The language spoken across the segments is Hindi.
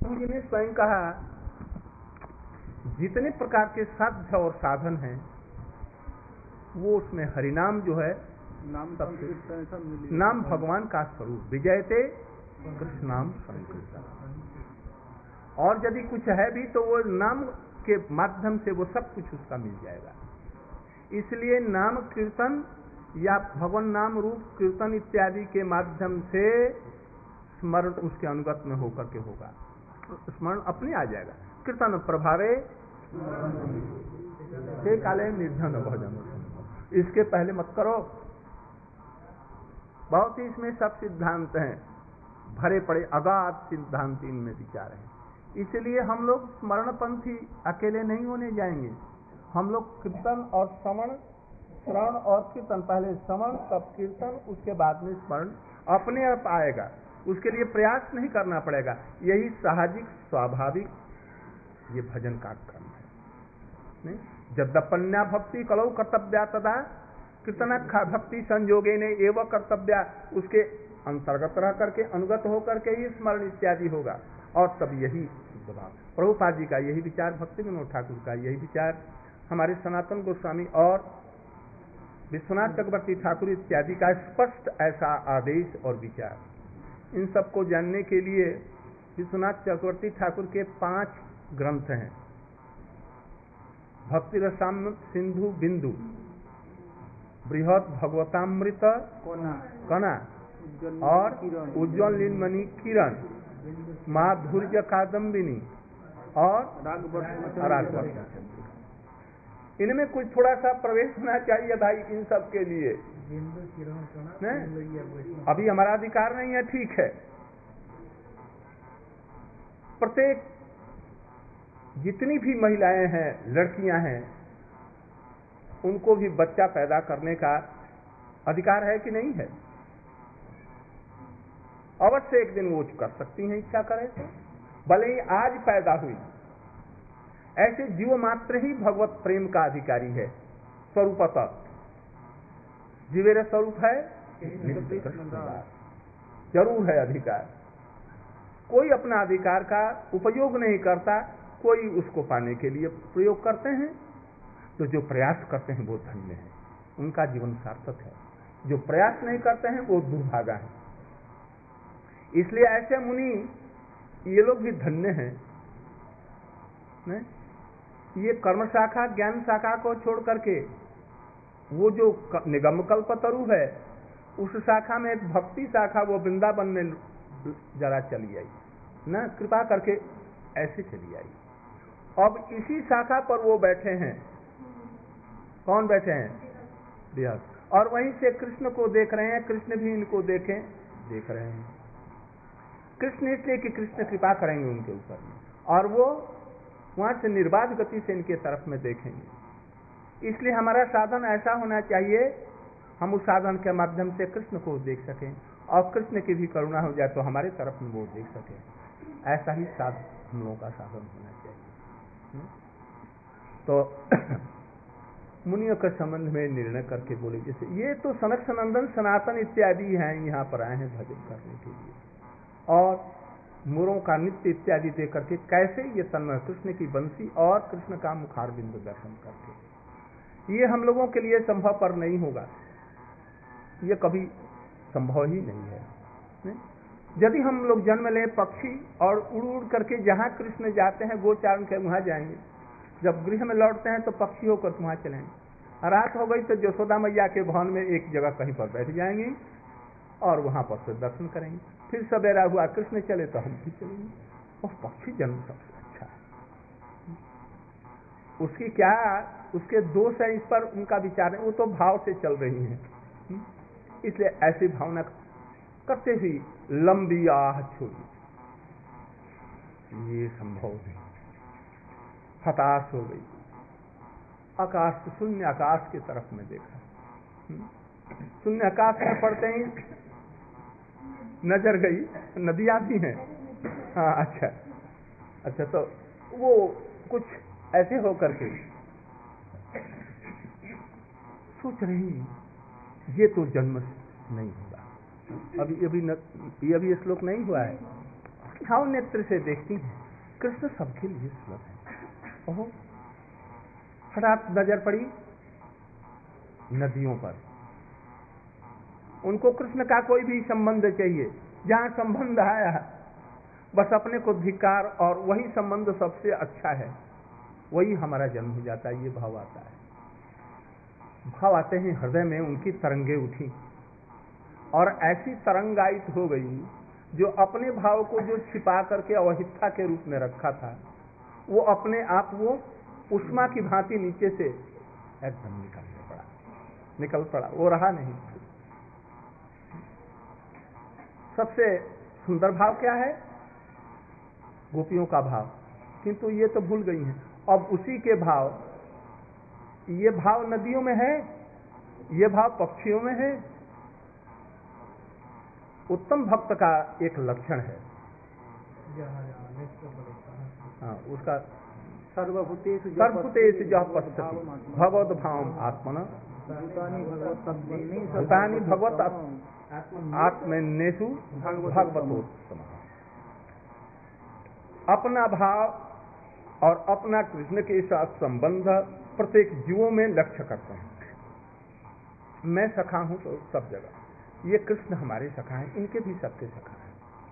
जी ने स्वयं कहा, जितने प्रकार के साध्य और साधन हैं वो उसमें हरिनाम जो है नाम भगवान का स्वरूप विजयते कृष्णाम संकीर्तन। और यदि कुछ है भी तो वो नाम के माध्यम से वो सब कुछ उसका मिल जाएगा। इसलिए नाम कीर्तन या भगवान नाम रूप कीर्तन इत्यादि के माध्यम से स्मरण उसके अनुगत में होकर के होगा, स्मरण अपने आ जाएगा। कीर्तन प्रभावे से काले निर्धन भजन, इसके पहले मत करो। बहुत ही इसमें सब सिद्धांत हैं, भरे पड़े अगाध सिद्धांत इनमें विचार है। इसलिए हम लोग स्मरणपंथी अकेले नहीं होने जाएंगे। हम लोग कीर्तन और श्रवण और कीर्तन, पहले श्रवण तब कीर्तन, उसके बाद में स्मरण अपने आप आएगा। उसके लिए प्रयास नहीं करना पड़ेगा। यही साहजिक स्वाभाविक ये भजन का क्रम है। नहीं, जद्यपन्या भक्ति कलौ कर्तव्या तदा कीर्तन भक्ति संयोगे ने एवं कर्तव्या, उसके अंतर्गत रह करके अनुगत होकर के ही स्मरण इत्यादि होगा। और तब यही प्रभुपाद जी का यही विचार, भक्ति विनोद ठाकुर का यही विचार, हमारे सनातन गोस्वामी और विश्वनाथ चक्रवर्ती ठाकुर इत्यादि का स्पष्ट ऐसा आदेश और विचार। इन सबको जानने के लिए विश्वनाथ चक्रवर्ती ठाकुर के 5 ग्रंथ हैं। भक्ति रसामृत सिंधु बिंदु, बृहद भगवतामृत कणा और उज्ज्वल नीलमणि किरण, माधुर्य कादम्बिनी और रागवर्षण। इनमें कुछ थोड़ा सा प्रवेश होना चाहिए भाई इन सब के लिए। अभी हमारा अधिकार नहीं है, ठीक है। प्रत्येक जितनी भी महिलाएं हैं, लड़कियां हैं, उनको भी बच्चा पैदा करने का अधिकार है कि नहीं है? अवश्य एक दिन वो कर सकती हैं, इच्छा करें तो। भले ही आज पैदा हुई, ऐसे जीव मात्र ही भगवत प्रेम का अधिकारी है। स्वरूपतः जीवेर स्वरूप है, जरूर है अधिकार। कोई अपना अधिकार का उपयोग नहीं करता, कोई उसको पाने के लिए प्रयोग करते हैं। तो जो प्रयास करते हैं वो धन्य है, उनका जीवन सार्थक है। जो प्रयास नहीं करते हैं वो दुर्भागा है। इसलिए ऐसे मुनि ये लोग भी धन्य हैं। नहीं? ये कर्म शाखा ज्ञान शाखा को छोड़ करके वो जो निगम कल्पतरु है, उस शाखा में एक भक्ति शाखा, वो वृंदावन में जरा चली आई ना, कृपा करके ऐसे चली आई। अब इसी शाखा पर वो बैठे हैं। कौन बैठे हैं? व्यास। और वहीं से कृष्ण को देख रहे हैं, कृष्ण भी इनको देख रहे हैं। कृष्ण इसलिए कि कृष्ण कृपा करेंगे उनके ऊपर में, और वो वहां से निर्बाध गति से इनके तरफ में देखेंगे। इसलिए हमारा साधन ऐसा होना चाहिए, हम उस साधन के माध्यम से कृष्ण को देख सकें, और कृष्ण की भी करुणा हो जाए तो हमारे तरफ में वो देख सके। ऐसा ही हम लोगों का साधन होना चाहिए। तो मुनियों के संबंध में निर्णय करके बोले, जैसे ये तो सनक सनंदन सनातन इत्यादि हैं, यहाँ पर आए हैं भजन करने के लिए, और मोरों का नृत्य इत्यादि दे करके कैसे ये तन्मय कृष्ण की बंसी और कृष्ण का मुखारबिंद दर्शन करके, ये हम लोगों के लिए संभव पर नहीं होगा। ये कभी संभव ही नहीं है। यदि हम लोग जन्म लें पक्षी और उड़ उड़ करके जहाँ कृष्ण जाते हैं गोचारण के वहाँ जाएंगे, जब गृह में लौटते हैं तो पक्षी होकर वहाँ चलेंगे। रात हो गई तो जसोदा मैया के भवन में एक जगह कहीं पर बैठ जाएंगे और वहाँ पर से दर्शन करेंगे। फिर सवेरा हुआ कृष्ण चले तो हम भी चलेंगे। और पक्षी जन्म सबसे अच्छा है। उसकी क्या उसके दोष है, इस पर उनका विचार है, वो तो भाव से चल रही हैं। इसलिए ऐसी भावना करते ही लंबी आह छोड़ी, ये संभव नहीं। हताश हो गई, आकाश, शून्य आकाश की तरफ में देखा। शून्य आकाश में पड़ते ही नजर गई, नदियां भी हैं। हाँ, अच्छा, तो वो कुछ ऐसे हो करके सोच रही, ये तो जन्म नहीं होगा। अभी श्लोक नहीं हुआ है, भाव नेत्र से देखती हैं, कृष्ण सबके लिए सुलभ है। ओहो, हठात नजर पड़ी नदियों पर, उनको कृष्ण का कोई भी संबंध चाहिए, जहां संबंध आया बस अपने को धिक्कार, और वही संबंध सबसे अच्छा है, वही हमारा जन्म हो जाता है। ये भाव आता है, भाव आते हैं हृदय में, उनकी तरंगे उठी और ऐसी तरंगायित हो गई जो अपने भाव को जो छिपा करके अवहिता के रूप में रखा था, वो अपने आप वो उष्मा की भांति नीचे से एकदम निकल पड़ा, वो रहा नहीं। सबसे सुंदर भाव क्या है? गोपियों का भाव, किंतु ये तो भूल गई हैं। अब उसी के भाव, ये भाव नदियों में है, ये भाव पक्षियों में है। उत्तम भक्त का एक लक्षण है, हाँ, उसका सर्वभूतेषु जः पश्यति भगवद भावम् आत्मना भूतानि भगवत आत्मनेषु भगवतोत्तम। अपना भाव और अपना कृष्ण के साथ संबंध प्रत्येक जीवों में लक्ष्य करते हैं। मैं सखा हूं तो सब जगह, ये कृष्ण हमारे सखा हैं, इनके भी सबके सखा हैं।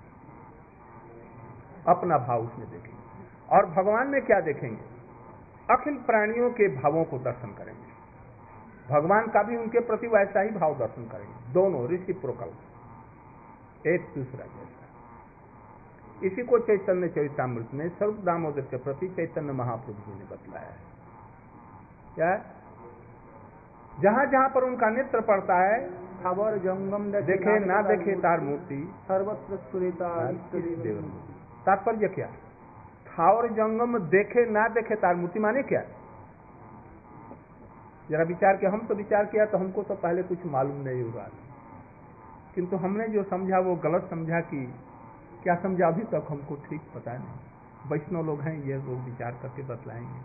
अपना भाव उसमें देखेंगे, और भगवान में क्या देखेंगे? अखिल प्राणियों के भावों को दर्शन करेंगे, भगवान का भी उनके प्रति वैसा ही भाव दर्शन करेंगे, दोनों रेसिप्रोकल, एक दूसरा जैसा। इसी को चैतन्य चरितामृत में स्वरूप दामोदर के प्रति चैतन्य महाप्रभु जी ने बतलाया है। क्या? जहां जहां पर उनका नेत्र पड़ता है, थावर जंगम देखे ना देखे तार मूर्ति सर्वत्र स्फुरिता। तात्पर्य क्या? थावर जंगम देखे ना देखे तार मूर्ति माने क्या? जरा विचार किया, हम तो विचार किया तो हमको तो पहले कुछ मालूम नहीं हुआ, किंतु हमने जो समझा वो गलत समझा कि क्या समझा अभी तक हमको ठीक पता नहीं। वैष्णव लोग हैं, ये लोग विचार करके बतलाएंगे।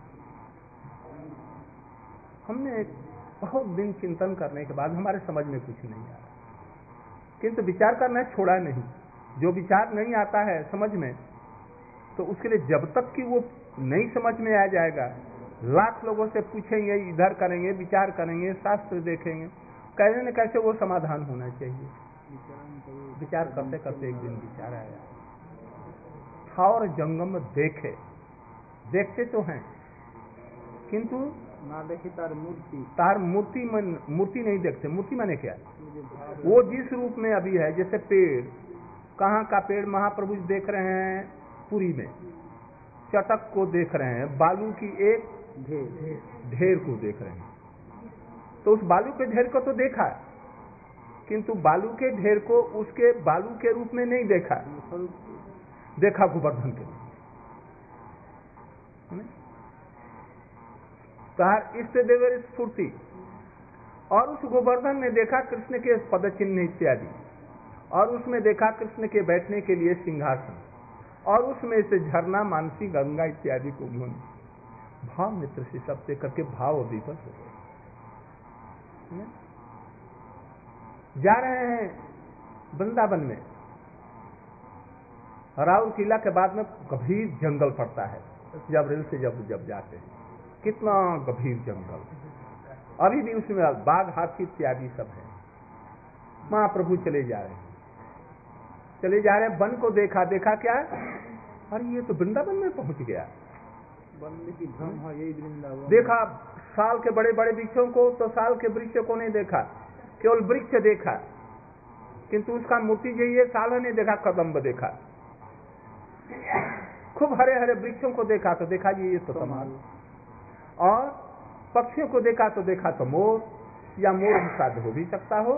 हमने बहुत दिन चिंतन करने के बाद हमारे समझ में कुछ नहीं आया, किंतु विचार करना छोड़ा नहीं। जो विचार नहीं आता है समझ में, तो उसके लिए जब तक कि वो नहीं समझ में आ जाएगा, लाख लोगों से पूछेंगे, इधर करेंगे, विचार करेंगे, शास्त्र देखेंगे, कैसे न कैसे वो समाधान होना चाहिए। विचार करते करते एक दिन विचार आया, थावर जंगम देखे, देखते तो हैं किंतु ना देखे तार मूर्ति मूर्ति नहीं देखते। मूर्ति माने क्या? वो जिस रूप में अभी है, जैसे पेड़, कहाँ का पेड़ महाप्रभु देख रहे हैं पुरी में, चटक को देख रहे हैं, बालू की एक ढेर को देख रहे हैं, तो उस बालू के ढेर को तो देखा, किंतु बालू के ढेर को उसके बालू के रूप में नहीं देखा, देखा गोवर्धन के तार इष्ट देवर स्फूर्ति, और उस गोवर्धन में देखा कृष्ण के पद चिन्ह इत्यादि, और उसमें देखा कृष्ण के बैठने के लिए सिंहासन, और उसमें से झरना, मानसी, गंगा इत्यादि को गुण भाव मित्र से सबसे करके भाव विपस हो गए। जा रहे हैं वृंदावन में, राउर किला के बाद में गंभीर जंगल पड़ता है, जब रेल से जब जाते हैं, कितना गंभीर जंगल, अभी भी उसमें बाघ, हाथी इत्यादि सब है। महाप्रभु चले जा रहे हैं, वन को देखा क्या, अरे ये तो वृंदावन में पहुंच गया। यही वृंदावन देखा साल के बड़े बड़े वृक्षों को, तो साल के वृक्ष को नहीं देखा, केवल वृक्ष देखा, किंतु उसका मूर्ति जो ये साल नहीं देखा, कदम्ब देखा। खूब हरे हरे वृक्षों को देखा तो देखा ये तो कमाल, और पक्षियों को देखा तो मोर, या मोर शायद हो भी सकता हो।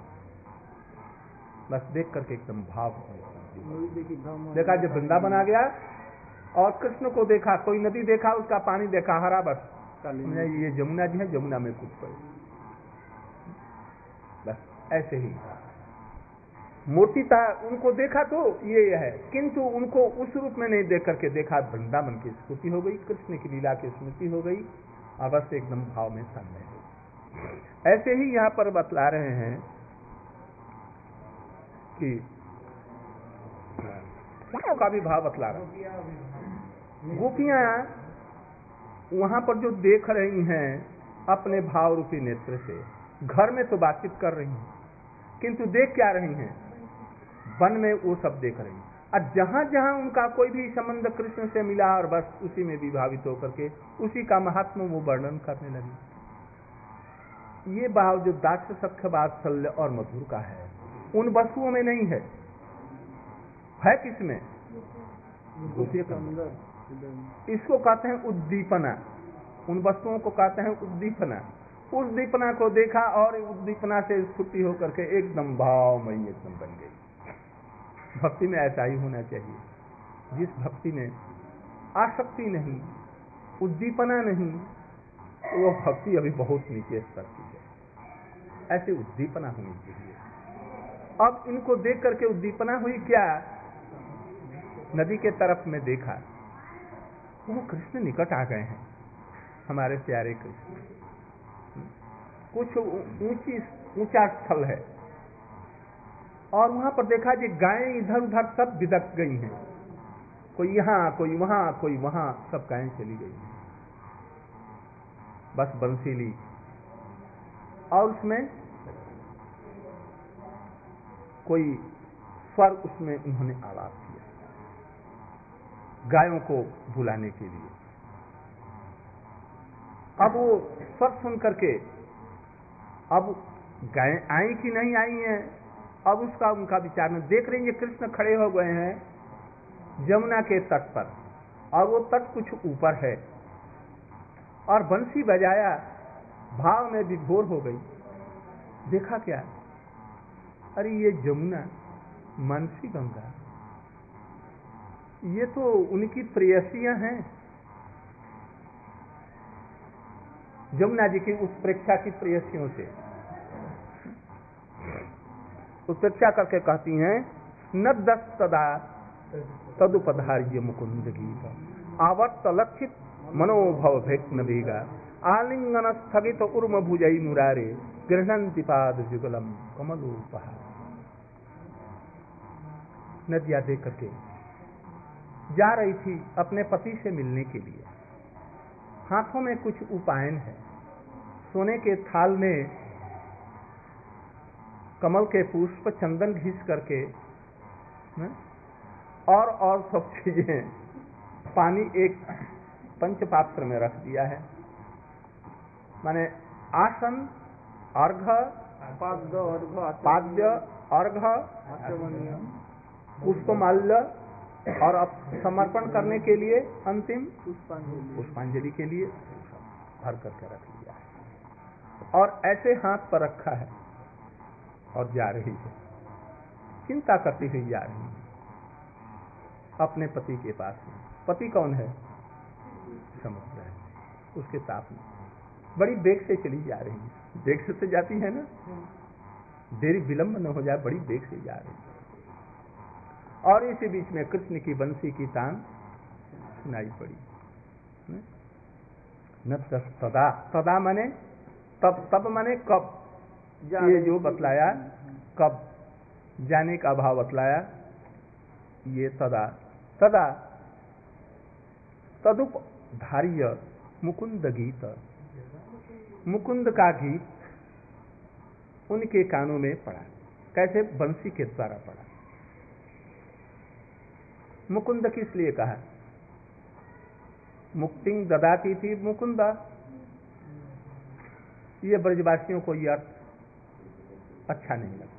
बस देख करके एकदम भाव देखा। जब वृंदावन आ गया और कृष्ण को देखा, कोई नदी देखा, उसका पानी देखा हरा, बस ये जमुना जी है, जमुना में कूद पड़े। बस ऐसे ही मूर्ति था, उनको देखा तो ये है, किंतु उनको उस रूप में नहीं देख करके देखा, वृंदावन की स्मृति हो गई, कृष्ण की लीला की स्मृति हो गई, अवश्य एकदम भाव में तन्मय हो। ऐसे ही यहाँ पर बतला रहे हैं कि का भी भाव बतला रहा। गोपियां वहां पर जो देख रही हैं अपने भाव रूपी नेत्र से, घर में तो बातचीत कर रही हैं, किंतु देख क्या रही हैं? वन में वो सब देख रही हैं। और जहां जहां उनका कोई भी संबंध कृष्ण से मिला और बस उसी में विभावित होकर के उसी का महात्मा वो वर्णन करने लगी। ये भाव जो दाक्ष सख्य वात्सल्य और मधुर का है, उन वस्तुओं में नहीं है। है किसमें? गोपियों के अंदर। इसको कहते हैं उद्दीपना। उन वस्तुओं को कहते हैं उद्दीपना। उस दीपना को देखा और उद्दीपना से छुट्टी होकर के एकदम भावमयी एकदम बन गई। भक्ति में ऐसा ही होना चाहिए। जिस भक्ति में आसक्ति नहीं, उद्दीपना नहीं, वो भक्ति अभी बहुत नीचे स्तर की है। ऐसी उद्दीपना होनी चाहिए। अब इनको देख करके उद्दीपना हुई क्या? नदी के तरफ में देखा, वो कृष्ण निकट आ गए हैं, हमारे प्यारे कृष्ण। कुछ ऊंचा स्थल है और वहां पर देखा कि गायें इधर उधर सब बिदक गई हैं। कोई यहाँ, कोई वहां, कोई वहां, सब गायें चली गई हैं। बस बंसी ली और उसमें कोई स्वर उसमें उन्होंने आलाप किया गायों को बुलाने के लिए। अब वो स्वर सुन करके अब गायें आई कि नहीं आई हैं, अब उसका उनका विचार में देख रही है। कृष्ण खड़े हो गए हैं जमुना के तट पर और वो तट कुछ ऊपर है और बंसी बजाया, भाव में विभोर हो गई। देखा क्या? अरे ये जमुना, मानसी गंगा, ये तो उनकी प्रेयसियां हैं। जमुना जी की उत्प्रेक्षा की प्रेयसियों से उत्प्रेक्षा करके कहती हैं, न दस तदा तदुपधार्य मुकुंद गीत आवर्त लक्षित मनोभव भेक्न भेगा आलिंगन स्थगित उर्म भुजई मुरारे गृहणंति पाद जुगलम कमलोपहार। नदिया देख करके जा रही थी अपने पति से मिलने के लिए। हाथों में कुछ उपायन है, सोने के थाल में कमल के पुष्प, चंदन घिस करके और सब चीजें, पानी एक पंचपात्र में रख दिया है। माने आसन, अर्घ, पाद्य, अर्घ, पुष्पमाल्य और अब समर्पण करने के लिए अंतिम पुष्पांजलि के लिए भर करके रख लिया है और ऐसे हाथ पर रखा है और जा रही है, चिंता करती हुई जा रही है अपने पति के पास में। पति कौन है? समुद्र है। उसके ताप में बड़ी बेग से चली जा रही है। बेग से जाती है ना, देरी विलंब न हो जाए, बड़ी बेग से जा रही है। और इसी बीच में कृष्ण की बंसी की तान सुनाई पड़ी। न तदा, तदा माने तब, तब माने कब, ये जो बतलाया कब जाने का भाव बतलाया, ये तदा। तदा तदुपधार्य मुकुंद गीत, मुकुंद का गीत उनके कानों में पड़ा। कैसे? बंसी के द्वारा पड़ा। मुकुंद किस लिए कहा? मुक्ति ददाती थी मुकुंदा। ये ब्रजवासियों को यह अर्थ अच्छा नहीं लगा।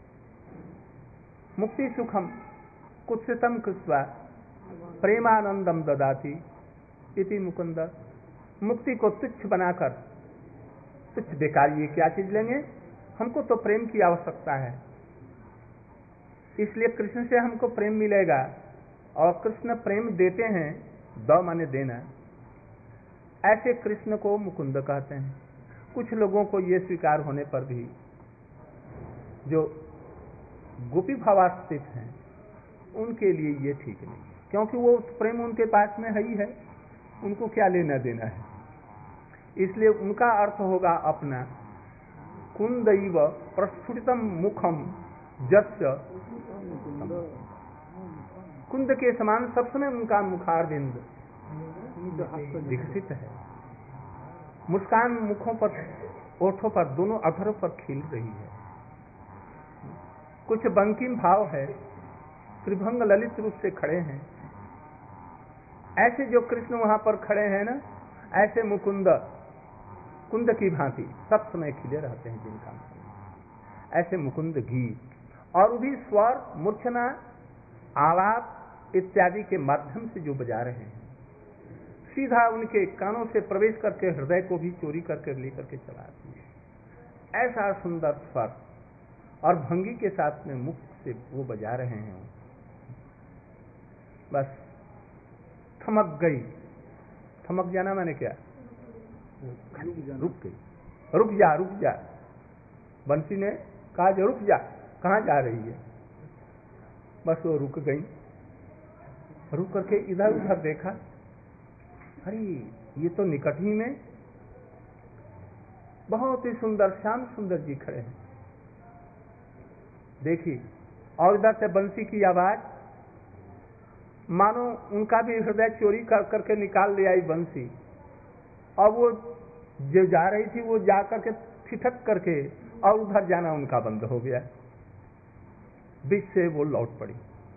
मुक्ति सुखम कुत्सितम कृत्वा प्रेमानंदम ददाती इति मुकुंद। मुक्ति को तुच्छ बनाकर, तुच्छ बेकार, ये क्या चीज लेंगे, हमको तो प्रेम की आवश्यकता है, इसलिए कृष्ण से हमको प्रेम मिलेगा। और कृष्ण प्रेम देते हैं, द माने देना। ऐसे कृष्ण को मुकुंद कहते हैं। कुछ लोगों को ये स्वीकार होने पर भी, जो गोपी भावास्थित हैं, उनके लिए ये ठीक नहीं, क्योंकि वो प्रेम उनके पास में है ही है, उनको क्या लेना देना है। इसलिए उनका अर्थ होगा अपना कुंदैव प्रस्फुटितम मुखम जस्य, कुंद के समान सब समय उनका मुखारविंद विकसित है। मुस्कान मुखों पर, ओठों पर, दोनों अधरों पर खिल रही है। कुछ बंकिम भाव है, त्रिभंग ललित रूप से खड़े हैं। ऐसे जो कृष्ण वहां पर खड़े हैं ना, ऐसे मुकुंद कुंद की भांति सब समय खिले रहते हैं जिनका, ऐसे मुकुंद गीत और भी स्वर, मूर्छना, आलाप इत्यादि के माध्यम से जो बजा रहे हैं, सीधा उनके कानों से प्रवेश करके हृदय को भी चोरी करके लेकर के चला दिए। ऐसा सुंदर स्वर और भंगी के साथ में मुख से वो बजा रहे हैं। बस थमक गई। थमक जाना मैंने क्या, रुक गई। रुक जा, रुक जा। बंसी ने कहा जो रुक जा, कहाँ जा रही है। बस वो रुक गई। रुक करके इधर उधर देखा, अरे ये तो निकट ही में बहुत ही सुंदर श्याम सुंदर जी खड़े हैं। देखी, और इधर से बंसी की आवाज, मानो उनका भी हृदय चोरी कर करके निकाल ले आई बंसी। और वो जो जा रही थी वो जा करके ठिठक करके और उधर जाना उनका बंद हो गया। बीच से वो लौट पड़ी।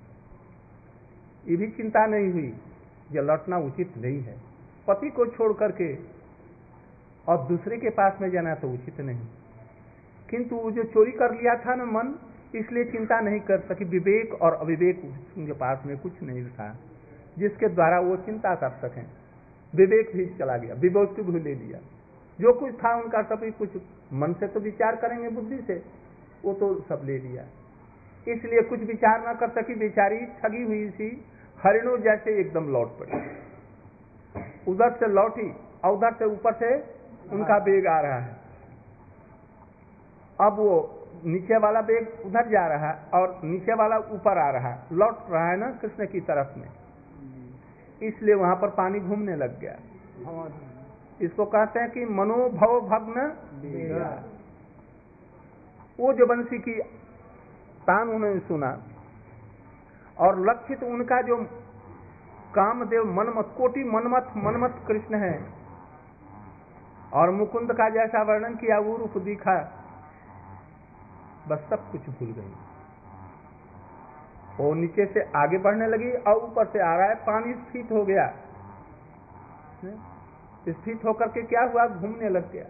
ये भी चिंता नहीं हुई, ये लौटना उचित नहीं है। पति को छोड़ करके और दूसरे के पास में जाना तो उचित नहीं। किंतु वो जो चोरी कर लिया था ना मन, इसलिए चिंता नहीं कर सकी। विवेक और अविवेक उनके पास में कुछ नहीं था जिसके द्वारा वो चिंता कर सकें। विवेक भी चला गया, विवेक भी ले लिया। जो कुछ था उनका सभी कुछ मन से तो विचार करेंगे, बुद्धि से वो तो सब ले लिया। इसलिए कुछ विचार न कर सकी। बेचारी ठगी हुई सी हरिणों जैसे एकदम लौट पड़ी। उधर से लौटी और उधर से ऊपर से उनका बेग आ रहा है। अब वो नीचे वाला बेग उधर जा रहा है और नीचे वाला ऊपर आ रहा है, लौट रहा है ना कृष्ण की तरफ में। इसलिए वहां पर पानी घूमने लग गया। इसको कहते हैं कि मनोभव भग्न। वो जो बंसी की तान उन्होंने सुना और लक्षित उनका जो कामदेव मनमथ, कोटि मनमथ कृष्ण है और मुकुंद का जैसा वर्णन किया वो रूप दिखा, बस सब कुछ भूल गई। वो नीचे से आगे बढ़ने लगी और ऊपर से आ रहा है, पानी स्फीत हो गया। स्फीत होकर के क्या हुआ, घूमने लग गया।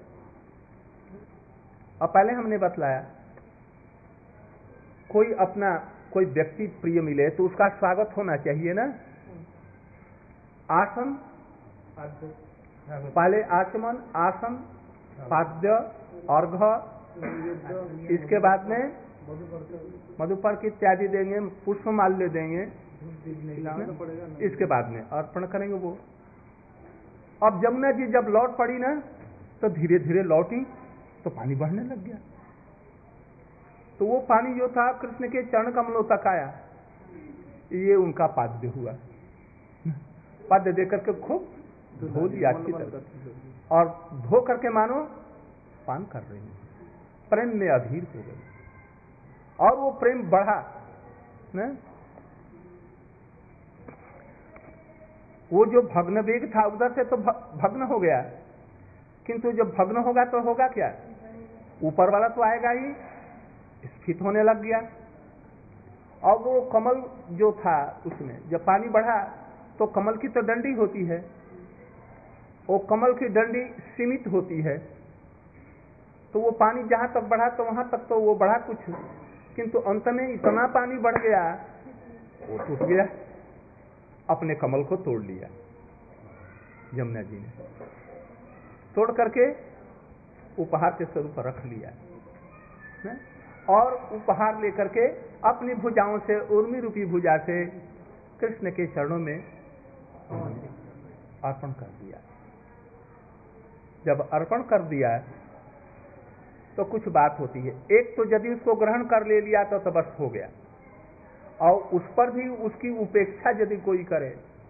और पहले हमने बतलाया, कोई अपना कोई व्यक्ति प्रिय मिले तो उसका स्वागत होना चाहिए ना। आसन, पहले आचमन, आसन, पाद्य, अर्घ्य, इसके बाद में मधुपर्क इत्यादि देंगे, पुष्पमाल्य देंगे, इसके बाद में अर्पण करेंगे वो। अब जमुना जी जब लौट पड़ी ना तो धीरे धीरे लौटी तो पानी बढ़ने लग गया। तो वो पानी जो था कृष्ण के चरण कमलों तक आया। ये उनका पाद्य हुआ। पाद्य देकर के खूब धो दिया अच्छी तरह और धो करके मानो पान कर रही है। प्रेम में अधीर हो गई और वो प्रेम बढ़ा न? वो जो भग्न वेग था उधर से तो भग्न हो गया, किंतु जब भग्न होगा तो होगा क्या, ऊपर वाला तो आएगा ही, स्फीत होने लग गया। और वो कमल जो था उसमें जब पानी बढ़ा तो कमल की तो डंडी होती है, वो कमल की डंडी सीमित होती है। तो वो पानी जहां तक बढ़ा तो वहां तक तो वो बढ़ा कुछ, किंतु अंत में इतना पानी बढ़ गया वो टूट गया, अपने कमल को तोड़ लिया। यमुना जी ने तोड़ करके उपहार के स्वरूप रख लिया ने? और उपहार लेकर के अपनी भुजाओं से, उर्मी रूपी भुजा से कृष्ण के चरणों में अर्पण कर दिया। जब अर्पण कर दिया तो कुछ बात होती है। एक तो यदि उसको ग्रहण कर ले लिया तो बस हो गया, और उस पर भी उसकी उपेक्षा यदि कोई करे,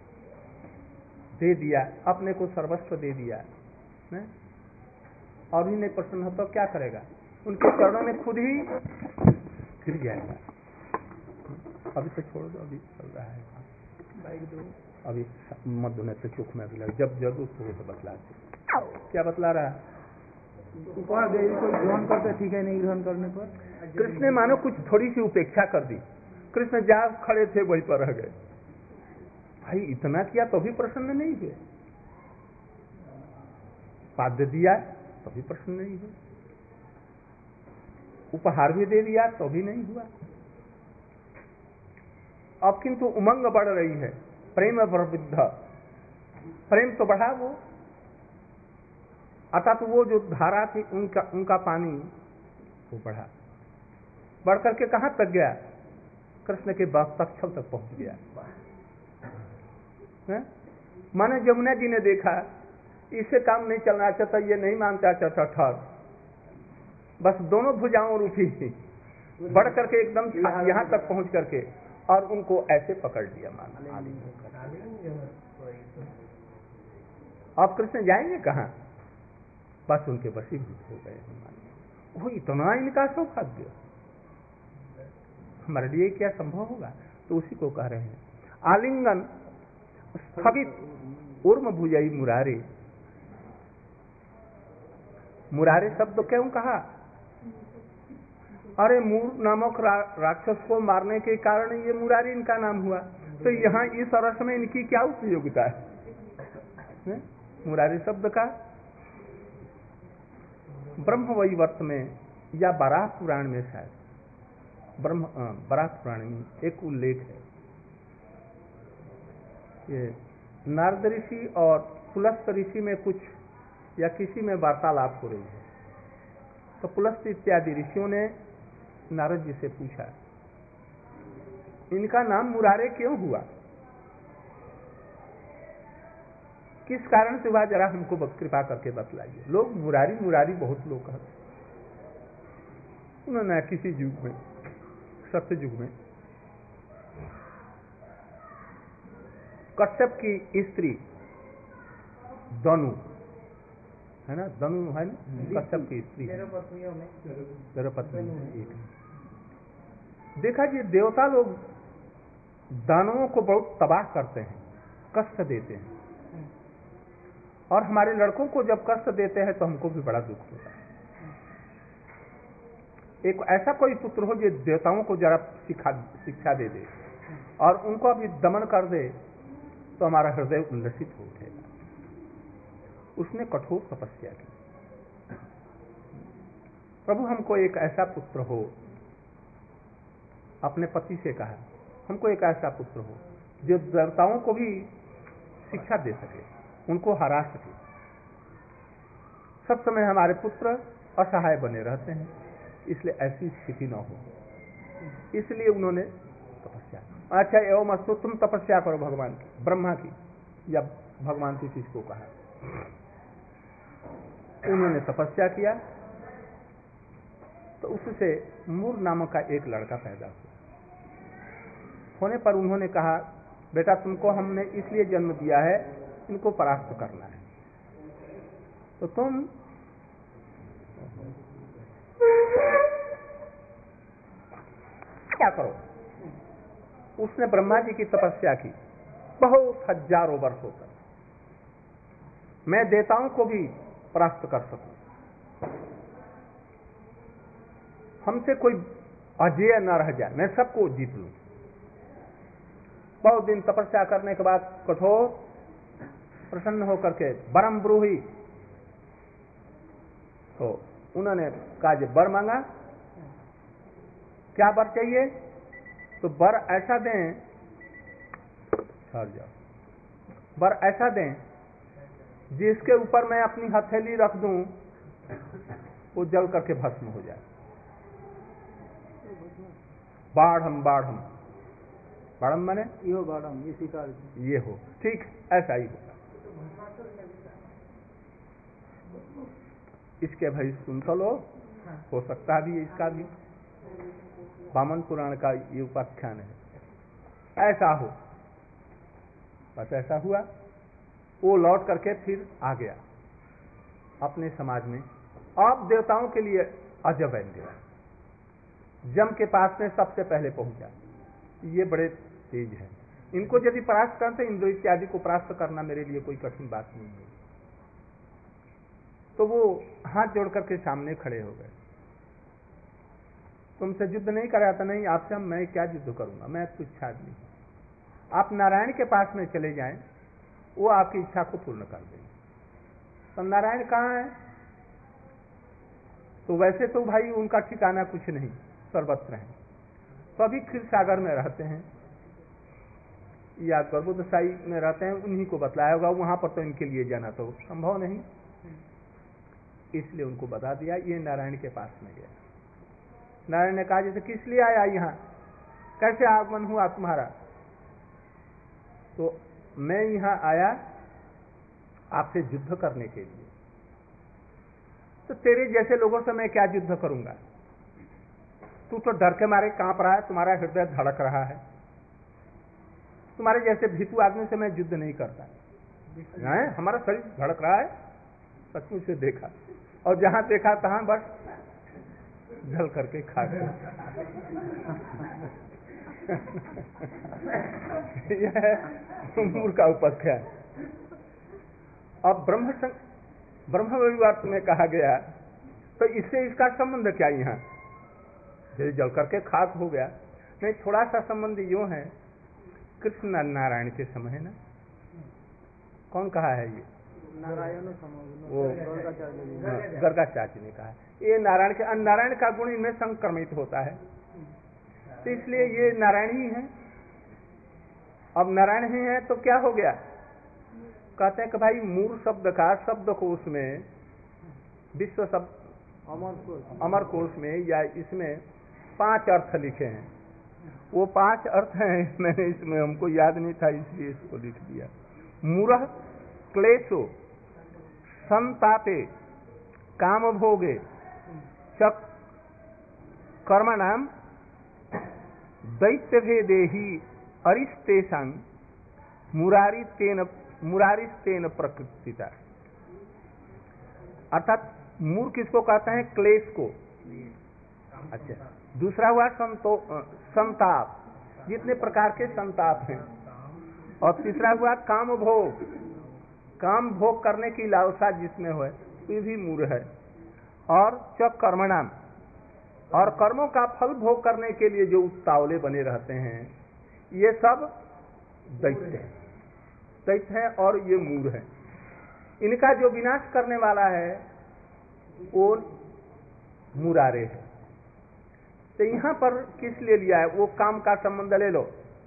दे दिया, अपने को सर्वस्व दे दिया ने? और भी नहीं प्रसन्न हो तो क्या करेगा, उनके चरणों में खुद ही गिर जाएगा। अभी तो छोड़ दो, अभी चल रहा है बाइक दो अभी मत होने से चुख में भी लग, जब जरूरत हो तो बतला दे। क्या बतला रहा है? उपहार दे कोई ग्रहण करते ठीक है, नहीं ग्रहण करने पर कृष्ण ने मानो कुछ थोड़ी सी उपेक्षा कर दी। कृष्ण जहाँ खड़े थे वहीं पर रह गए। भाई इतना किया तो भी प्रसन्न नहीं हुए, पाद्य दिया तो भी प्रसन्न नहीं हुए, उपहार भी दे दिया तो भी नहीं हुआ। अब किंतु उमंग बढ़ रही है, प्रेम प्रवृद्ध, प्रेम तो बढ़ा वो, अर्थात तो वो जो धारा थी उनका पानी वो बढ़ा, बढ़ करके कहां तक गया? कृष्ण के वक्षस्थल तक पहुंच गया। माने जमुना जी ने देखा इससे काम नहीं चलना चाहता, ये नहीं मानता चाहता ठहर, बस दोनों भुजाओं रूठी बढ़ करके एकदम यहां तक पहुंच करके और उनको ऐसे पकड़ लिया माना। अब कृष्ण जाएंगे कहां? बस उनके वशीभूत हो गए। वो इतना इनका सौभाग्य, हमारे लिए क्या संभव होगा? तो उसी को कह रहे हैं आलिंगन स्थगित उर्म भुजई मुरारे। मुरारे शब्द क्यों कहा? अरे मूर नामक राक्षस को मारने के कारण ये मुरारी इनका नाम हुआ, तो यहाँ इस रस में इनकी क्या उपयोगिता है? मुरारी शब्द का ब्रह्मवैवर्त में या बराह पुराण में, शायद बराह पुराण में एक उल्लेख है। ये नारद ऋषि और पुलस्त ऋषि में कुछ या किसी में वार्तालाप हो रही है, तो पुलस्त इत्यादि ऋषियों ने नारद जी से पूछा इनका नाम मुरारे क्यों हुआ, किस कारण से हुआ, जरा हमको कृपा करके बतलाइए। लोग मुरारी मुरारी बहुत लोग कहते। उन्होंने किसी युग में, सत्य युग में, कश्यप की स्त्री दनु है ना, दनु है ना, कश्यप की स्त्री, धर्मपत्नी एक। देखा जी देवता लोग दानवों को बहुत तबाह करते हैं, कष्ट देते हैं, और हमारे लड़कों को जब कष्ट देते हैं तो हमको भी बड़ा दुख होता है। एक ऐसा कोई पुत्र हो जो देवताओं को जरा शिक्षा दे दे और उनको अभी दमन कर दे तो हमारा हृदय उल्लसित हो उठेगा। उसने कठोर तपस्या की, प्रभु हमको एक ऐसा पुत्र हो, अपने पति से कहा हमको एक ऐसा पुत्र हो जो देवताओं को भी शिक्षा दे सके, उनको हरा सके। सब समय हमारे पुत्र असहाय बने रहते हैं, इसलिए ऐसी स्थिति न हो, इसलिए उन्होंने तपस्या। अच्छा एवं अस्तु, तुम तपस्या करो भगवान की, ब्रह्मा की या भगवान की, किसको कहा। उन्होंने तपस्या किया तो उससे मूर नामक का एक लड़का पैदा हुआ। होने पर उन्होंने कहा बेटा तुमको हमने इसलिए जन्म दिया है, इनको परास्त करना है, तो तुम क्या करो। उसने ब्रह्मा जी की तपस्या की बहुत हजारों वर्षों तक, मैं देवताओं को भी परास्त कर सकूं, हमसे कोई अजेय न रह जाए, मैं सबको जीत लूं। बहुत दिन तपस्या करने के बाद कठोर प्रसन्न होकर के वरम ब्रूहि, तो उन्होंने कहा जे वर मांगा, क्या वर चाहिए, तो वर ऐसा दें, ठहर जाओ, वर ऐसा दें जिसके ऊपर मैं अपनी हथेली रख दूं वो जल करके भस्म हो जाए। बाढ़म बाढ़म, बाढ़म माने यो बाढ़म, ये शिकार ये हो, ठीक ऐसा ही होगा। इसके भाई सुन तो लो, हो सकता भी इसका भी वामन पुराण का ये उपाख्यान है, ऐसा हो। बस ऐसा हुआ, वो लौट करके फिर आ गया अपने समाज में। अब देवताओं के लिए अजय बन गया, जम के पास में सबसे पहले पहुंचा, ये बड़े तेज है। इनको यदि परास्त करते, इंद्र इत्यादि को परास्त करना मेरे लिए कोई कठिन बात नहीं है। तो वो हाथ जोड़ करके सामने खड़े हो गए। तुमसे युद्ध नहीं कराया था, नहीं आपसे मैं क्या युद्ध करूंगा, मैं तुच्छ आदमी हूं। आप नारायण के पास में चले जाएं, वो आपकी इच्छा को पूर्ण कर देंगे। तो नारायण कहाँ है? तो वैसे तो भाई उनका ठिकाना कुछ नहीं, सर्वत्र है। तो अभी क्षीर सागर में रहते हैं या गर्भोदशाई में रहते हैं, उन्हीं को बतलाया होगा। वहां पर तो इनके लिए जाना तो संभव नहीं, इसलिए उनको बता दिया। ये नारायण के पास में गया। नारायण ने कहा जैसे किस लिए आया यहाँ, कैसे आगमन हुआ तुम्हारा? तो मैं यहाँ आया आपसे युद्ध करने के लिए। तो तेरे जैसे लोगों से मैं क्या युद्ध करूंगा? तू तो डर के मारे कांप रहा है, तुम्हारा हृदय धड़क रहा है। तुम्हारे जैसे भीतू आदमी से मैं युद्ध नहीं करता है। हमारा शरीर धड़क रहा है, सचमुच से देखा, और जहां देखा तहां बस जल करके खा गए। यह मूर्ख का उपाख्या है। अब ब्रह्म विवर्त में कहा गया, तो इससे इसका संबंध क्या? यहाँ जल करके खाक हो गया, नहीं थोड़ा सा संबंध यूं है, कृष्ण नारायण के समय है ना। कौन कहा है ये? नारायण वो गर्गाचार्य ने कहा है। ये नारायण का गुण इनमें संक्रमित होता है, तो इसलिए ये नारायण ही है। अब नारायण ही है तो क्या हो गया? कहते हैं कि भाई मूल शब्द का शब्दकोश में, विश्व शब्द अमर कोश में या इसमें 5 अर्थ लिखे हैं। वो 5 अर्थ हैं, मैंने इसमें हमको याद नहीं था इसलिए इसको लिख दिया। मूरह क्लेशो संतापे काम भोगे चक कर्मणाम दैत्य भेदेहि अरिस्तेषां मुरारिस्तेन प्रकृतिता। अर्थात मूर किसको कहते हैं? क्लेश को। अच्छा, दूसरा हुआ संताप, जितने प्रकार के संताप हैं। और तीसरा हुआ काम भोग करने की लालसा जिसमें हो, ये भी मूर है। और च कर्मणाम, और कर्मों का फल भोग करने के लिए जो उतावले बने रहते हैं, ये सब दैत्य है और ये मूर है। इनका जो विनाश करने वाला है वो मुरारे है। तो यहाँ पर किस लिए लिया है? वो काम का संबंध ले लो।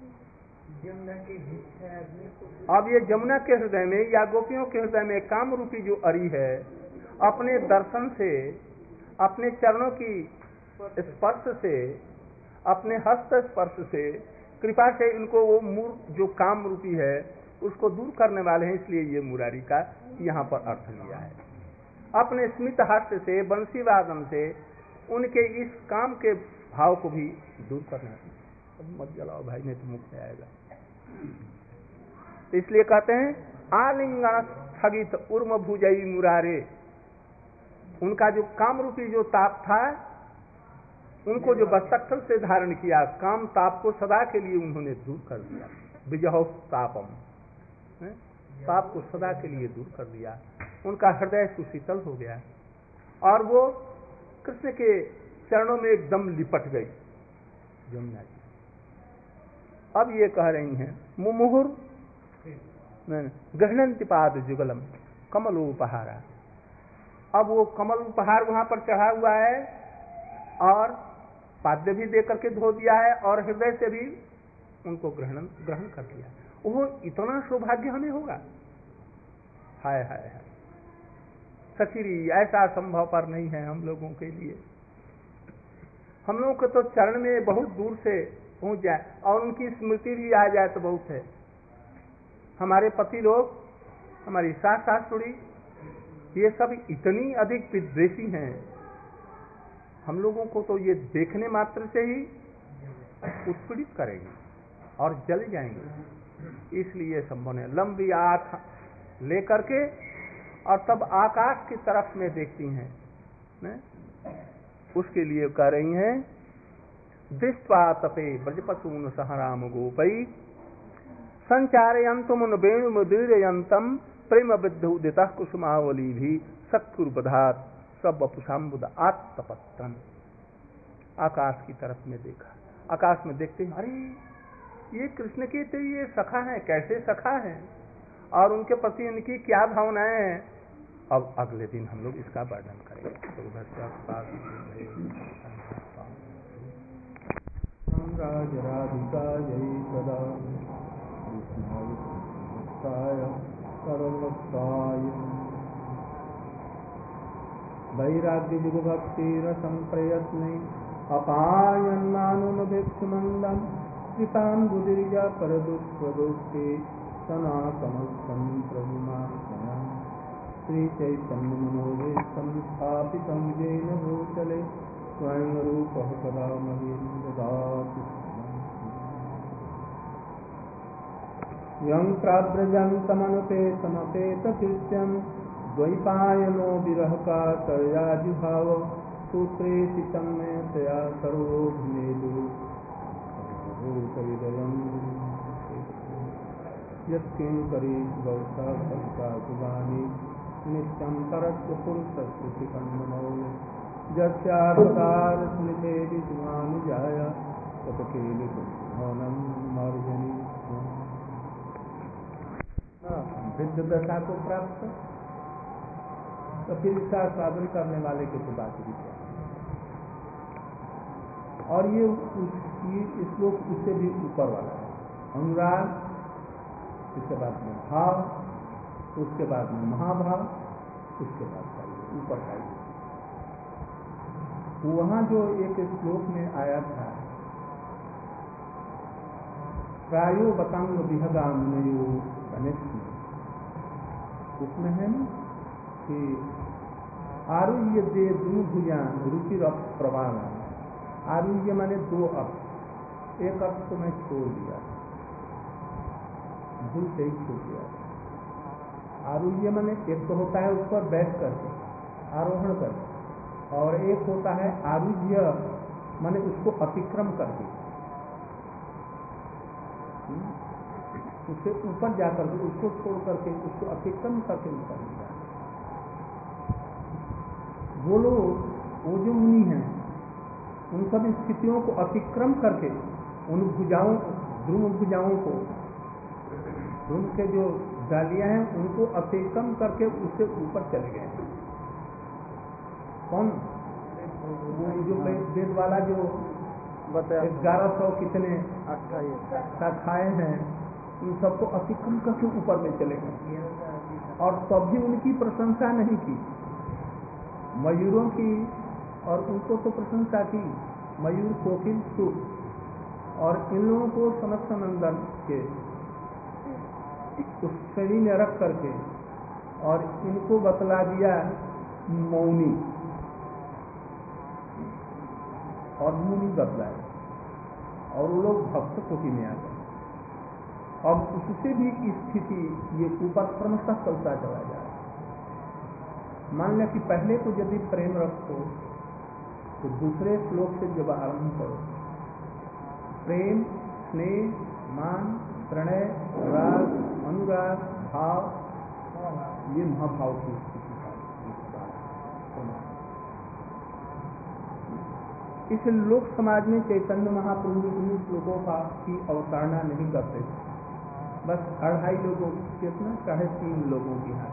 अब ये जमुना के हृदय में या गोपियों के हृदय में काम रूपी जो अरि है, अपने दर्शन से, अपने चरणों की स्पर्श से, अपने हस्त स्पर्श से, कृपा से इनको वो मूर जो काम रूपी है उसको दूर करने वाले हैं। इसलिए ये मुरारी का यहाँ पर अर्थ लिया है। अपने स्मित हास्य से, बंसी वादन से उनके इस काम के भाव को भी दूर करना है। मत जलाओ भाई, नहीं तो मुख में आएगा। इसलिए कहते हैं आलिंगन स्थगित उर्म भुजई मुरारे। उनका जो काम रूपी जो ताप था, उनको जो बस्तस्थल से धारण किया, काम ताप को सदा के लिए उन्होंने दूर कर दिया। विजहो तापम, ताप को सदा के लिए दूर कर दिया। उनका हृदय सुशीतल हो गया और वो कृष्ण के चरणों में एकदम लिपट गई जमुना जी। अब ये कह रही हैं मुमुहुर गहनंति पाद जुगलम कमलोपहारा। अब वो कमल उपहार वहां पर चढ़ा हुआ है और पाद्य भी दे करके धो दिया है और हृदय से भी उनको ग्रहण कर लिया। वो इतना सौभाग्य हमें होगा। हाय हाय हाय सखीरी, ऐसा संभव पर नहीं है हम लोगों के लिए। हम लोगों को तो चरण में बहुत दूर से पहुंच जाए और उनकी स्मृति भी आ जाए तो बहुत है। हमारे पति लोग, हमारी सास सासुड़ी, ये सब इतनी अधिक विद्वेषी हैं, हम लोगों को तो ये देखने मात्र से ही उत्पीड़ित करेंगे और जल जाएंगे। इसलिए संभव है। लंबी आंख लेकर के और तब आकाश की तरफ में देखती हैं, उसके लिए कह रही हैं दृष्ट्वा तपे ब्रजपशून् सह राम गोपै संचारयन्तुमुन वेणुमुदीरयन्तं प्रेम विद्युदितः कुसुमावलीभिः सत्कुरुपधात् सब वपुषाम्बुद आत्तपत्रम। आकाश की तरफ में देखा, आकाश में देखते हैं अरे ये कृष्ण के तो ये सखा है, कैसे सखा है और उनके प्रति इनकी क्या भावनाएं हैं। अब अगले दिन हम लोग इसका वर्णन करेंगे। तो राजराधिकायै सदा कृष्णाय सर्वभक्ताय वैराग्य युग भक्तिरसं प्रयत्ने अपायन्मानुमभिक्षुमन्दं कृताम्बुदिर्या परदुष्प्रदोष्टे सनातमस्थं प्रभुमाश्रयम् श्रीचैतन्यमनोभीष्टं स्थापितं येन भूतले स्वयं रूपः कदा मह्यं ददाति यं प्राव्रजन्तमनुपेतमपेतकृत्यं द्वैपायनो विरहकातर्याजुभाव सूत्रेति तन्मयतया सर्वोऽभिनेदु भूतविदयम् यत्किङ्करीषु गौरवसत्कासुगानि नित्यं परस्य पुरुषस्य श्रीकण्डमौले यस्यापकारस्मृतेति सुमानुजाय तत्केलिभवनं मार्जनी वृद्ध दशा को प्राप्त तो फिर इसका साधन करने वाले के तो बात भी क्या। और ये श्लोक उससे भी ऊपर वाला है। अनुराग, उसके बाद में भाव, उसके बाद में महाभाव, उसके बाद चाहिए ऊपर चाहिए। वहां जो एक श्लोक में आया था प्रायो बतांग विहगामयो कनिष्ठ, उसमें है ना कि आरुह्य दे दू भुजान रुचिर प्रवाह। आरुह्य माने दो अर्थ, एक अर्थ तो मैं छोड़ दिया, भूल से ही छोड़ दिया। आरुह्य माने एक तो होता है उस पर बैठ करके आरोहण करके, और एक होता है आरुह्य माने उसको अतिक्रम करके, उससे ऊपर जाकर के उसको छोड़ करके उसको अतिक्रम करके ऊपर लिया। वो लोग वो जो मुनि हैं उन सब स्थितियों को अतिक्रम करके उन भुजाओं, ध्रुव भुजाओं को, ध्रुव के जो डालियां हैं उनको अतिक्रम करके उससे ऊपर चले गए। कौन? वो जो वेद वाला जो 1100 कितने शाखाएं हैं उन सबको अतिक्रम करके ऊपर में चले गए, और तभी उनकी प्रशंसा नहीं की, मयूरों की, और उनको तो प्रशंसा की, मयूर कोकिल सुर, और इन लोगों को सनत सनंदन के उस श्रेणी में रख करके और इनको बतला दिया मौनी, और मुनि बतलाए, और वो लोग भक्त कोटि में आ गए। अब उससे भी स्थिति ये ऊपर क्रमशः चलता चला जाए। मान लिया कि पहले तो यदि प्रेम रखो तो दूसरे श्लोक से जब आरंभ करो, प्रेम, स्नेह, मान, प्रणय, राग, अनुराग, भाव, ये महाभाव की स्थिति है। इस लोक समाज में चैतन्य महाप्रभु इन श्लोकों की अवतारणा नहीं करते, बस 2.5 लोगों, कितना 3.5 लोगों की यहाँ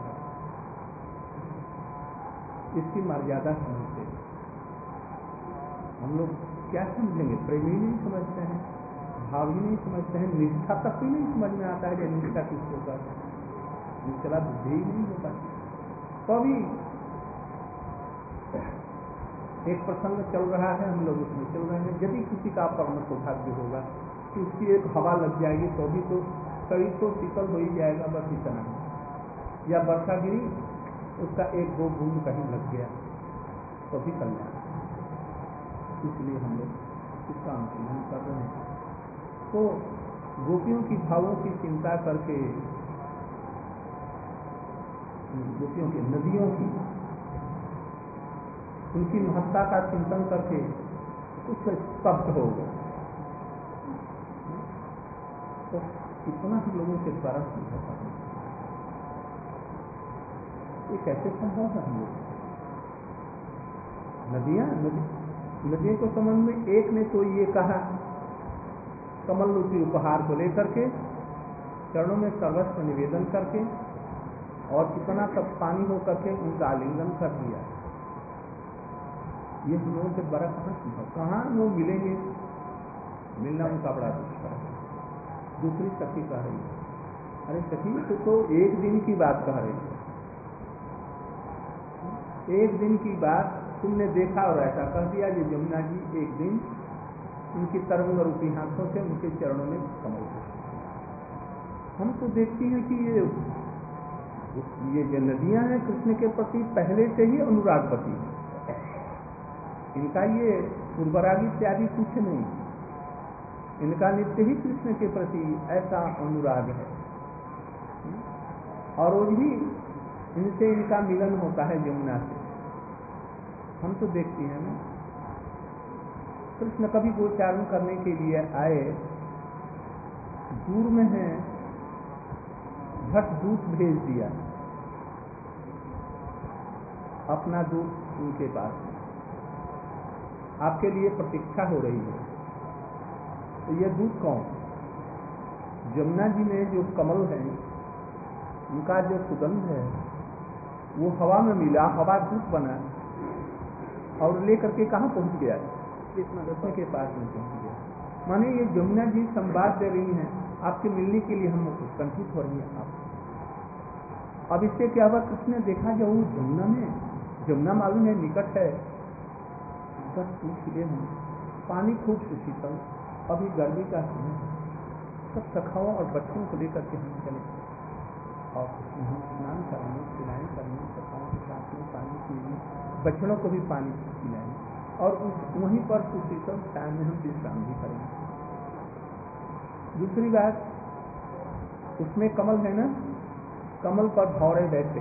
इसकी मर्यादा समझते हैं। हम लोग क्या समझेंगे? प्रेमी नहीं समझते हैं, भाव ही नहीं समझते हैं, निष्ठा तक भी नहीं समझ में आता है कि निष्ठा किसको करते हैं, निष्ठा बुद्धि ही नहीं होता। कभी एक प्रसंग चल रहा है, हम लोग उसमें चल रहे हैं, यदि किसी का परम सौभाग्य होगा कि उसकी एक हवा लग जाएगी तो भी तो शरीर तो शीतल हो ही जाएगा, बस इतना। या वर्षा गिरी, उसका एक दो बूंद कहीं लग गया तो भी कल्याण। इसलिए हम लोग इसका अनुसंधान कर रहे हैं। तो गोपियों की भावों की चिंता करके, गोपियों की, नदियों की, उनकी महत्ता का चिंतन करके कुछ स्तब्ध हो गए। तो इतना ही लोगों के द्वारा समझा, ये कैसे संभव है? हम लोग नदियों के संबंध में एक ने तो ये कहा, कमल रूपी उपहार को लेकर के चरणों में सर्वस्व निवेदन करके और इतना तब पानी हो करके उनका आलिंगन कर दिया। ये हम लोगों के द्वारा कहाँ संभव, कहाँ वो मिलेंगे? मिलना उनका बड़ा दुष्कर है। दूसरी सखी कह रही है, अरे सखी तो एक दिन की बात कह रही है, एक दिन की बात तुमने देखा और ऐसा कह दिया। ये यमुना जी एक दिन उनकी तरंग रूपी हाथों से उनके चरणों में कमल हो। हम तो देखती हैं कि ये जो नदियां हैं कृष्ण के प्रति पहले से ही अनुरागवती है। इनका ये पूर्वरागी इत्यादि कुछ नहीं, इनका नित्य ही कृष्ण के प्रति ऐसा अनुराग है। और रोज ही इनसे इनका मिलन होता है यमुना से। हम तो देखती हैं ना, कृष्ण कभी गोचारण करने के लिए आए, दूर में है, झट दूत भेज दिया अपना दूत उनके पास, आपके लिए प्रतीक्षा हो रही है। तो ये दूत कौन? यमुना जी में जो कमल है उनका जो सुगंध है वो हवा में मिला, हवा दूत बना और लेकर के कहाँ पहुंच गया? कृष्ण के पास में पहुंच गया। माने ये यमुना जी संवाद दे रही हैं, आपके मिलने के लिए हम उत्कंठित हो रही हैं आप। अब इससे क्या हुआ? कृष्ण ने देखा जो यमुना में, यमुना मालूम है निकट है, बस पूछ ले हम, पानी खूब सुशीतल, अभी गर्मी का समय है, सब सखाओं और बच्चों को लेकर के हम चले और हम स्नान करेंगे, खिलाएँ करेंगे, सखाओं के साथ में पानी पीएंगे, बच्चों को भी पानी पिलाएंगे और वहीं पर सुशीतल छाया में हम विश्राम भी करेंगे। दूसरी बात, उसमें कमल है ना, कमल पर भौरे बैठे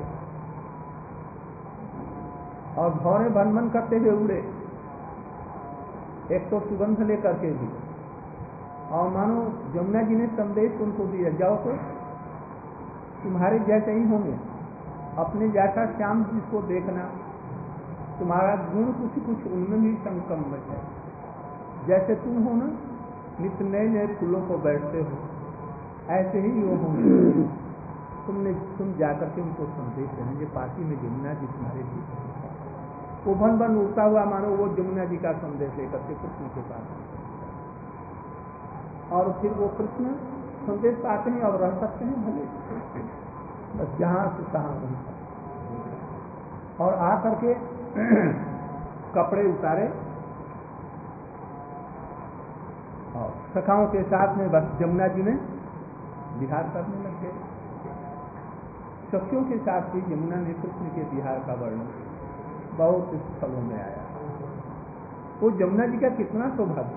और भौरे भन भन करते हुए उड़े, एक तो सुगंध लेकर के भी, और मानो यमुना जी ने संदेश उनको दिया, जाओ तो तुम्हारे जैसे ही होंगे, अपने जैसा श्याम जिसको देखना, तुम्हारा गुण कुछ कुछ उनमें भी संकम्मित है, जैसे तुम हो ना, नित्य नए नए फूलों को बैठते हो, ऐसे ही वो होंगे। तुम जाकर के उनको संदेश देना, ये पार्टी में यमुना जी तुम्हारे लिए, वो भन भन उड़ता हुआ मानो वो यमुना जी का संदेश लेकर के कृष्ण के पास, और फिर वो कृष्ण संदेश पाते हैं और रह सकते हैं भले, बस जहाँ से कहाँ वहीं, और आ करके कपड़े उतारे और सखाओं के साथ में बस यमुना जी में विहार करने लग गए। सखियों के साथ भी यमुना ने कृष्ण के विहार का वर्णन बहुत स्थलों में आया। वो यमुना जी का कितना सौभाग्य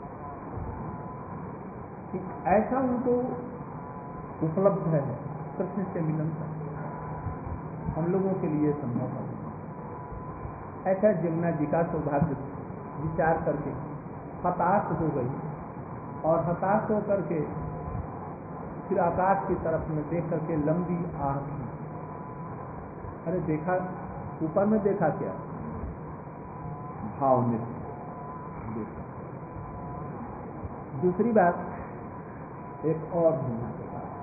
कि ऐसा उनको उपलब्ध है कृष्ण से मिलन का, हम लोगों के लिए संभव है। ऐसा यमुना जी का सौभाग्य विचार करके हताश हो गई और हताश होकर के फिर आकाश की तरफ में देख करके लंबी आह की। अरे देखा, ऊपर में देखा क्या? भाव में देखा। दूसरी बात, एक और दुनिया के पास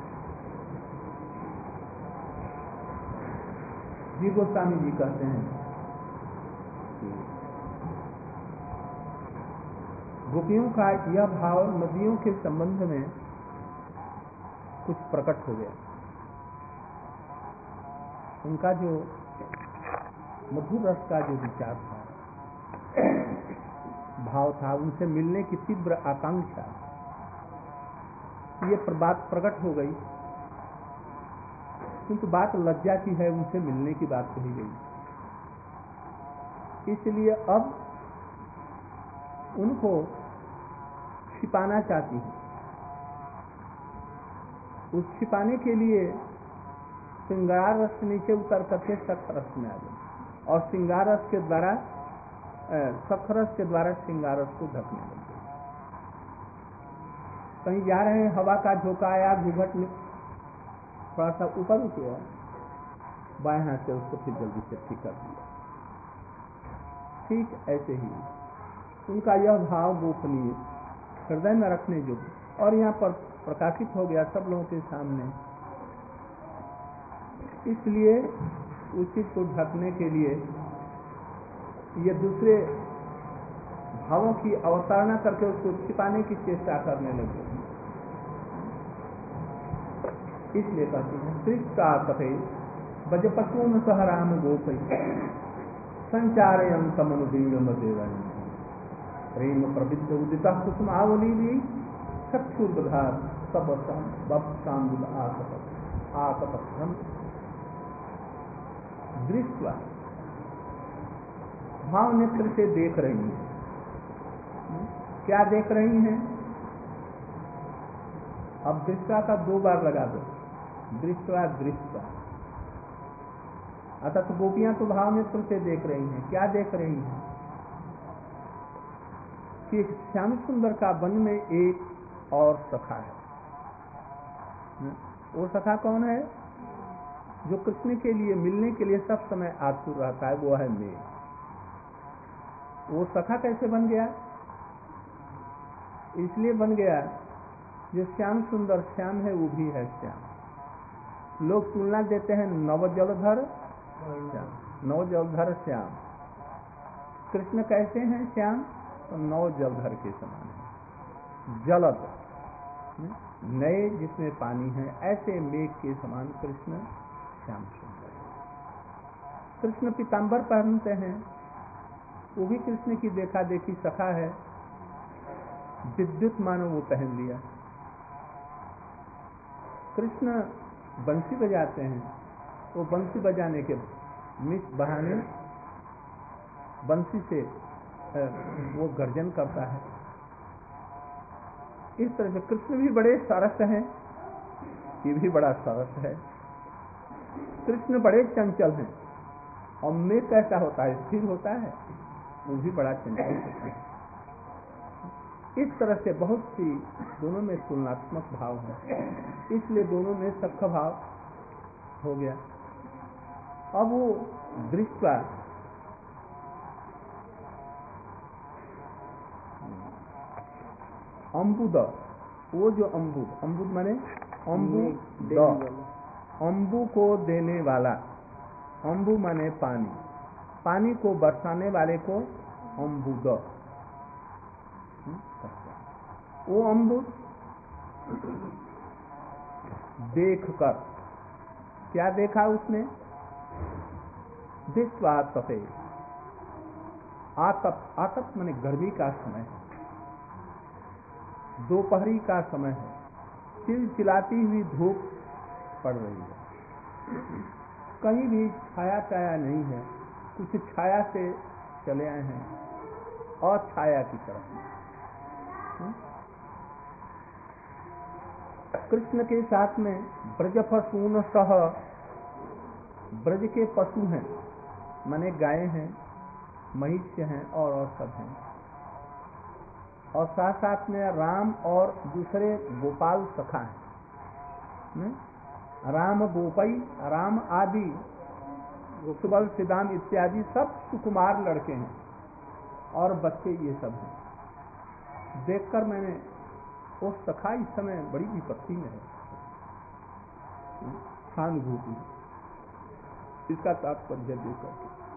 जी गोस्वामी जी कहते हैं कि गोपियों का यह भाव नदियों के संबंध में कुछ प्रकट हो गया। उनका जो मधुर रस का जो विचार था, भाव था, उनसे मिलने की तीव्र आकांक्षा, ये बात प्रकट हो गई। किंतु बात लज्जा की है, उनसे मिलने की बात कही गई, इसलिए अब उनको छिपाना चाहती है। उस छिपाने के लिए श्रृंगार रस नीचे उतर करके सत्य रस में आ गई और श्रृंगार रस के द्वारा सखरस के द्वारा श्रृंगारस को ढकने लगे। कहीं जा रहे हैं, हवा का झोंका आया, घूंघट में थोड़ा सा ऊपर उठ गया, बाएं हाथ से उसको फिर जल्दी से ठीक कर दिया। ठीक ऐसे ही उनका यह भाव गोपनीय, हृदय में रखने योग्य, और यहाँ पर प्रकाशित हो गया सब लोगों के सामने। इसलिए उसी को ढकने के लिए ये दूसरे भावों की अवतारणा करके उसको छिपाने की चेष्टा करने लगे। इसलिए कहते हैं तृष्टा कथे बजपशून सह राम गोपै संचारयं तमनुदीर्घम देवं प्रेम प्रविद्ध उदिता कुसुमावली भी चक्षुर्बधार सब शांगुल आकपथम दृष्टवा, भाव नेत्र से देख रही हैं। क्या देख रही हैं? अब दृष्टा का 2 बार लगा दो, दृष्टवा दृष्टवा। अतः तो गोपियां तो भाव नेत्र से देख रही हैं। क्या देख रही हैं? कि श्याम सुंदर का वन में एक और सखा है। वो सखा कौन है? जो कृष्ण के लिए मिलने के लिए सब समय आतुर रहता है, वो है मेघ। वो सखा कैसे बन गया? इसलिए बन गया जो श्याम सुंदर श्याम है वो भी है श्याम। लोग तुलना देते हैं नव जलधर श्याम, नव जलधर श्याम। कृष्ण कैसे हैं श्याम? तो नव जलधर के समान है, जलद नए जिसमें पानी है, ऐसे मेघ के समान कृष्ण श्याम सुंदर। कृष्ण पीतांबर पहनते हैं, वो भी कृष्ण की देखा देखी सखा है। विद्युत मानो वो पहन लिया। कृष्ण बंसी बजाते हैं, वो बंसी बजाने के बहाने बंसी से वो गर्जन करता है। इस तरह से कृष्ण भी बड़े सरस हैं, ये भी बड़ा सरस है। कृष्ण बड़े चंचल हैं, और मेघ कैसा होता है? स्थिर होता है, वो भी बड़ा चंचल होता है। इस तरह से बहुत सी दोनों में तुलनात्मक भाव है, इसलिए दोनों में सख्य भाव हो गया। अब वो दृष्टवा अम्बुद, वो जो अम्बुद माने अम्बु को देने वाला, अम्बु माने पानी, पानी को बरसाने वाले को अम्बुद। वो अम्बुद देखकर, क्या देखा उसने? दृष्ट्वा तपे, आतप माने गर्मी का समय है, दोपहरी का समय है, चिलचिलाती हुई धूप पड़ रही है, कहीं भी छाया छाया नहीं है। कुछ छाया से चले आए हैं और छाया की तरफ। कृष्ण के साथ में ब्रजपशून सह, ब्रज के पशु हैं, माने गायें हैं, महिष्य हैं और सब हैं, और साथ साथ में राम और दूसरे गोपाल सखा हैं। राम गोपई, राम आदि सुबल सिद्धांत इत्यादि सब सुकुमार लड़के हैं और बच्चे ये सब हैं। देखकर मैंने वो सखा इस समय बड़ी विपत्ति में है, सहानुभूति, इसका तात्पर्य देकर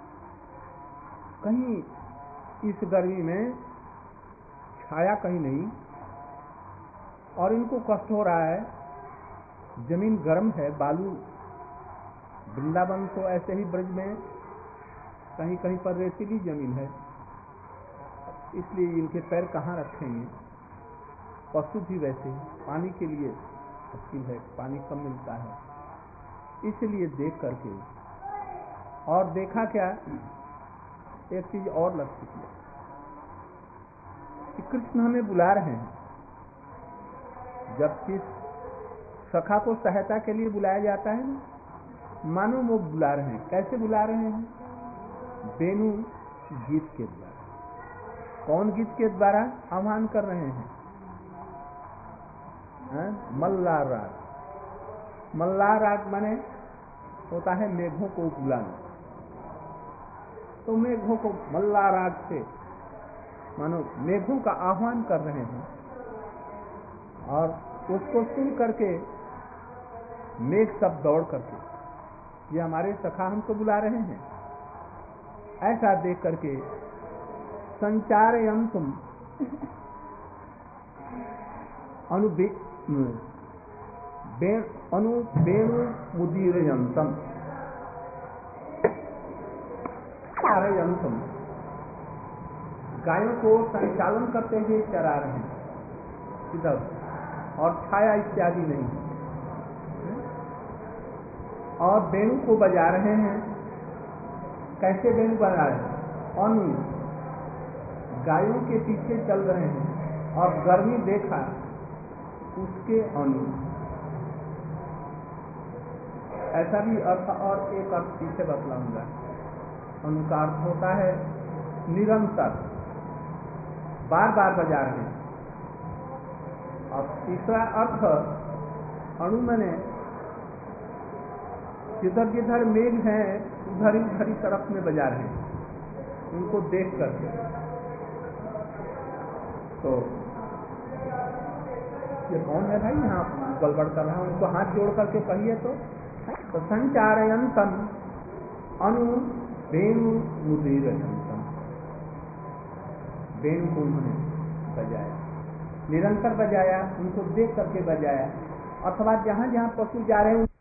कहीं इस गर्मी में छाया कहीं नहीं, और इनको कष्ट हो रहा है, जमीन गर्म है, बालू। वृंदावन तो ऐसे ही ब्रज में कहीं कहीं पर रेतीली जमीन है, इसलिए इनके पैर कहाँ रखेंगे। पशु भी वैसे ही पानी के लिए मुश्किल है, पानी कम मिलता है, इसलिए देख करके। और देखा क्या, एक चीज और लगती है कि कृष्ण हमें बुला रहे हैं। जबकि सखा को सहायता के लिए बुलाया जाता है, मानो वो बुला रहे हैं। कैसे बुला रहे हैं? वेणु गीत के द्वारा। कौन गीत के द्वारा आह्वान कर रहे हैं? मल्लार राग। मल्लार राग माने होता है मेघों को बुलाना। तो मेघों को मल्लार राग से मानो मेघों का आह्वान कर रहे हैं, और उसको सुन करके मेघ सब दौड़ करके ये हमारे सखा हमको बुला रहे हैं, ऐसा देख करके संचारयन्तुम अनुवेणुमुदीरयन्तम। संचारयन्तुम गायों को संचालन करते हुए चरा रहे हैं इधर, और छाया इत्यादि नहीं, और वेणु को बजा रहे हैं। कैसे वेणु बजा रहे हैं? अनु गायों के पीछे चल रहे हैं, और गर्मी देखा उसके अनु। ऐसा भी अर्थ, और एक अर्थ पीछे बतलाऊंगा। अनु का अर्थ होता है निरंतर, बार बार बजा रहे हैं। और तीसरा अर्थ अणु मने जिधर जिधर मेघ है उधर ही तरफ में बजा रहे हैं, उनको देख करके। तो ये कौन है भाई यहाँ गड़बड़ कर रहा है? उनको हाथ जोड़ करके कहिए। तो संचारयन्तम अनु वेणु मुदीरयन्तम। वेणु को उन्होंने बजाया, निरंतर बजाया, उनको देख करके बजाया। अथवा जहाँ जहाँ पशु जा रहे हैं